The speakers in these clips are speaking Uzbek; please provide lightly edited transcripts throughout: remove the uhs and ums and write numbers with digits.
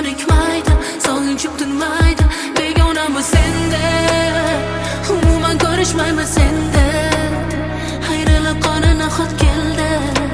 ko'nikmaydi, sog'inchim tinmaydi, begonami senda, umuman ko'rishmayman senda. Hayrilib qona nahot keldi,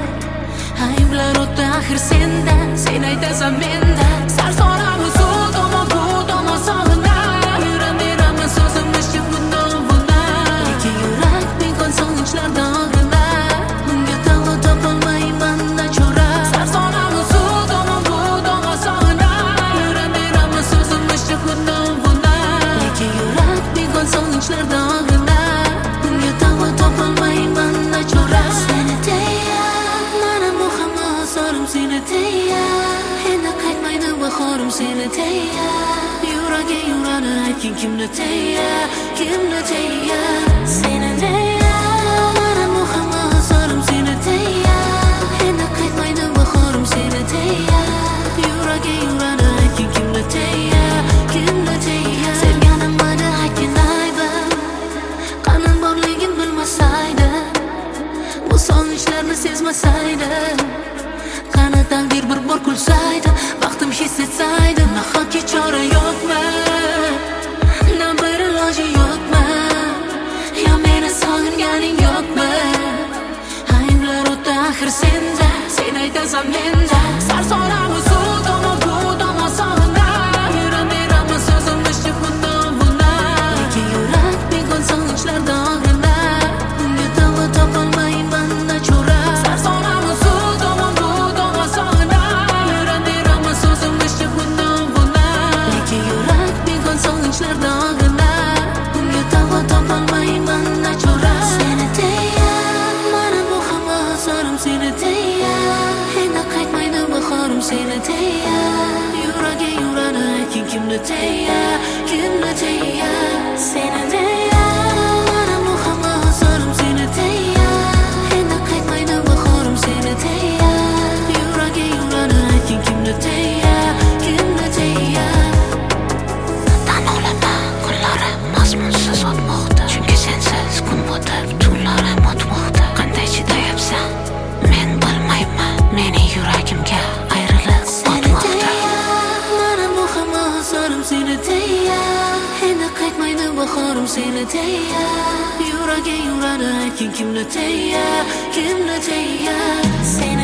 ayblar o'tdi axir senda, sen aytasan menda. Sarsonaman suv tomon bu tomon sog'inam, yuraveraman so'zimni ishib bundan bundan. Lekin yurak begon sog'inchlarda og'rilar, bunga davo topolmayman nachora. Sarsonaman suv tomon bu tomon sog'inam, yuraveraman so'zimni ishib bundan bundan. Lekin yurak begon sog'inchlarda og'rilar, bunga davo topolmayman nachora. Seni deya mana bu hamma azorim seni deya, endi qaytmaydi bahorim seni deya. Yuragi yuradi aytgin kimni deya, kimni deya. Seni deya mana bu hamma azorim seni deya, endi qaytmaydi bahorim seni deya. Yuragi yuradi aytgin kimni deya, kimni deya. Sevganim mani aytgin aybim, qanday borligin bilmasaydi, bu sog'inchlarni sezmasaydi, qani taqdir bir bor kulsaydi, vaqtim his etsaydi. Nahotki chora yo'qmi, na bir iloji yo'qmi, yo meni sog'inganing yo'qmi? Ayblar o'tdi axir senda, sen aytasan menda. Sarsonaman suv tomon bu tomon sog'inam, yuraveraman so'zimni ishib bundan bundan. Lekin yurak begon sog'inchlarda og'rilar, bunga davo topolmayman nachora. Sarsonaman suv tomon bu tomon sog'inam, yuraveraman so'zimni ishib bundan bundan. Lekin yurak begon sog'inchlarda og'rilar, bunga davo topolmayman nachora. Seni deya mana bu hamma azorim seni deya, endi qaytmaydi bahorim seni deya. Yuragi yuradi aytgin kimni deya, kimni deya. Seni deya mana bu hamma azorim seni deya, endi qaytmaydi bahorim seni deya. Yuragi yuradi aytgin kimni deya, kimni deya. Tan olaman kunlarim mazmunsiz o'tmoqda, chunki sensiz kun botib tunlarim o'tmoqda. Qanday chidayapsan men bilmayman, mening yuragimga ayrilib o'tmoqda. Mana bu hamma azorim seni deya, endi qaytmaydi bahorim seni deya. Yuragi yuradi aytgin kimni deya, kimni deya.